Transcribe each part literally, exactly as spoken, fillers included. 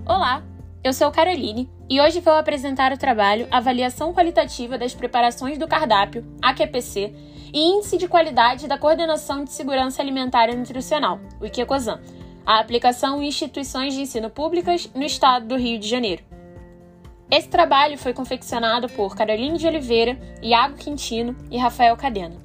Olá, eu sou Caroline e hoje vou apresentar o trabalho Avaliação Qualitativa das Preparações do Cardápio, A Q P C, e Índice de Qualidade da Coordenação de Segurança Alimentar e Nutricional, o IQECOSAN, a aplicação em instituições de ensino públicas no estado do Rio de Janeiro. Esse trabalho foi confeccionado por Caroline de Oliveira, Iago Quintino e Rafael Cadena.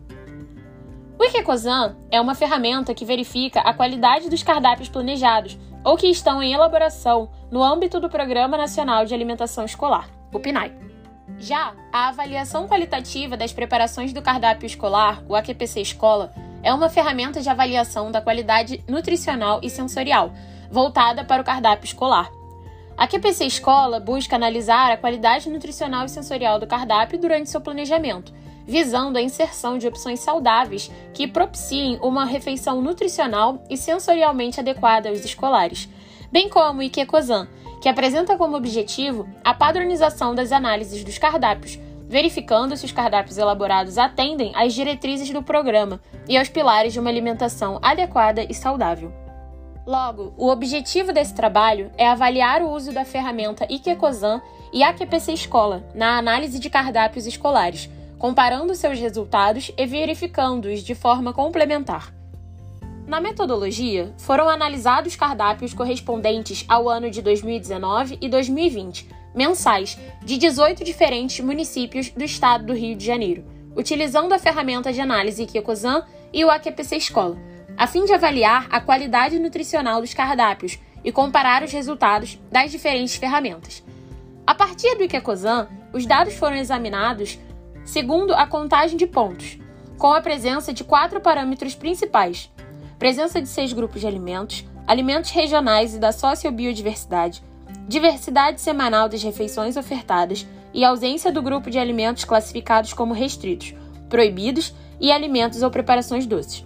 O IQECOSAN é uma ferramenta que verifica a qualidade dos cardápios planejados ou que estão em elaboração no âmbito do Programa Nacional de Alimentação Escolar, o PNAE. Já a Avaliação Qualitativa das Preparações do Cardápio Escolar, o A Q P C Escola, é uma ferramenta de avaliação da qualidade nutricional e sensorial, voltada para o cardápio escolar. A Q P C Escola busca analisar a qualidade nutricional e sensorial do cardápio durante seu planejamento, visando a inserção de opções saudáveis que propiciem uma refeição nutricional e sensorialmente adequada aos escolares, bem como o IQECOSAN, que apresenta como objetivo a padronização das análises dos cardápios, verificando se os cardápios elaborados atendem às diretrizes do programa e aos pilares de uma alimentação adequada e saudável. Logo, o objetivo desse trabalho é avaliar o uso da ferramenta IQECOSAN e A Q P C Escola na análise de cardápios escolares, comparando seus resultados e verificando-os de forma complementar. Na metodologia, foram analisados cardápios correspondentes ao ano de dois mil e dezenove e dois mil e vinte, mensais, de dezoito diferentes municípios do estado do Rio de Janeiro, utilizando a ferramenta de análise IQECOSAN e o A Q P C Escola, a fim de avaliar a qualidade nutricional dos cardápios e comparar os resultados das diferentes ferramentas. A partir do IQECOSAN, os dados foram examinados segundo a contagem de pontos, com a presença de quatro parâmetros principais: presença de seis grupos de alimentos, alimentos regionais e da sociobiodiversidade, diversidade semanal das refeições ofertadas e ausência do grupo de alimentos classificados como restritos, proibidos e alimentos ou preparações doces.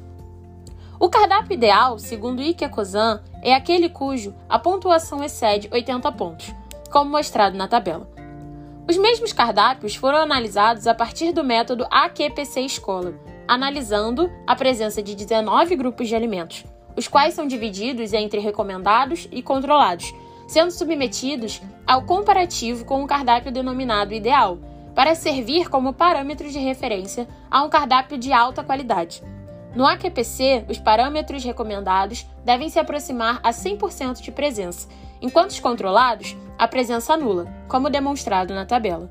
O cardápio ideal, segundo o IQECOSAN, é aquele cujo a pontuação excede oitenta pontos, como mostrado na tabela. Os mesmos cardápios foram analisados a partir do método A Q P C Escola, analisando a presença de dezenove grupos de alimentos, os quais são divididos entre recomendados e controlados, sendo submetidos ao comparativo com o cardápio denominado ideal, para servir como parâmetro de referência a um cardápio de alta qualidade. No A Q P C, os parâmetros recomendados devem se aproximar a cem por cento de presença, enquanto os controlados, a presença nula, como demonstrado na tabela.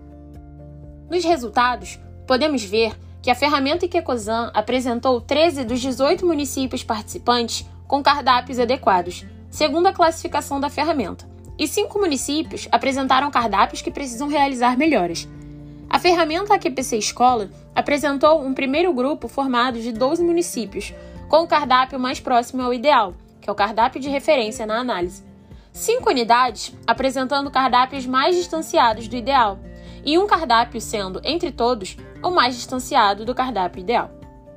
Nos resultados, podemos ver que a ferramenta IQECOSAN apresentou treze dos dezoito municípios participantes com cardápios adequados, segundo a classificação da ferramenta, e cinco municípios apresentaram cardápios que precisam realizar melhoras. A ferramenta A Q P C Escola apresentou um primeiro grupo formado de doze municípios, com o cardápio mais próximo ao ideal, que é o cardápio de referência na análise. Cinco unidades apresentando cardápios mais distanciados do ideal, e um cardápio sendo, entre todos, o mais distanciado do cardápio ideal.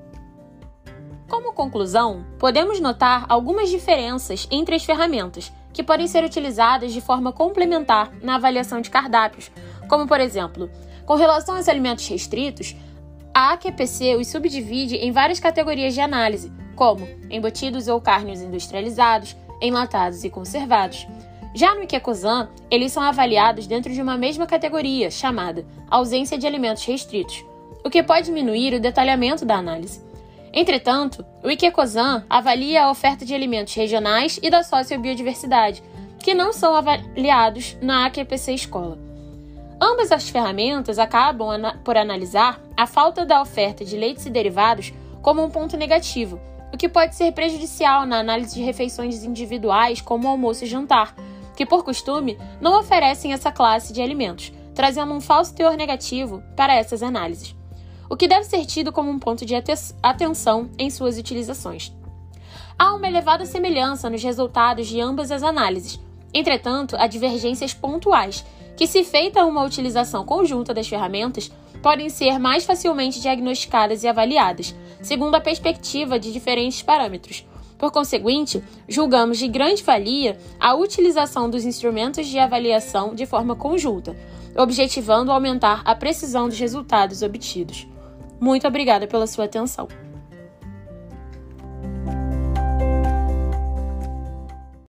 Como conclusão, podemos notar algumas diferenças entre as ferramentas, que podem ser utilizadas de forma complementar na avaliação de cardápios, como, por exemplo, com relação aos alimentos restritos, a A Q P C os subdivide em várias categorias de análise, como embutidos ou carnes industrializados, enlatados e conservados. Já no IQECOSAN, eles são avaliados dentro de uma mesma categoria, chamada ausência de alimentos restritos, o que pode diminuir o detalhamento da análise. Entretanto, o IQECOSAN avalia a oferta de alimentos regionais e da sociobiodiversidade, que não são avaliados na A Q P C Escola. Ambas as ferramentas acabam por analisar a falta da oferta de leites e derivados como um ponto negativo, o que pode ser prejudicial na análise de refeições individuais como almoço e jantar, que por costume não oferecem essa classe de alimentos, trazendo um falso teor negativo para essas análises, o que deve ser tido como um ponto de atenção em suas utilizações. Há uma elevada semelhança nos resultados de ambas as análises, entretanto, há divergências pontuais, que, se feita uma utilização conjunta das ferramentas, podem ser mais facilmente diagnosticadas e avaliadas, segundo a perspectiva de diferentes parâmetros. Por conseguinte, julgamos de grande valia a utilização dos instrumentos de avaliação de forma conjunta, objetivando aumentar a precisão dos resultados obtidos. Muito obrigada pela sua atenção.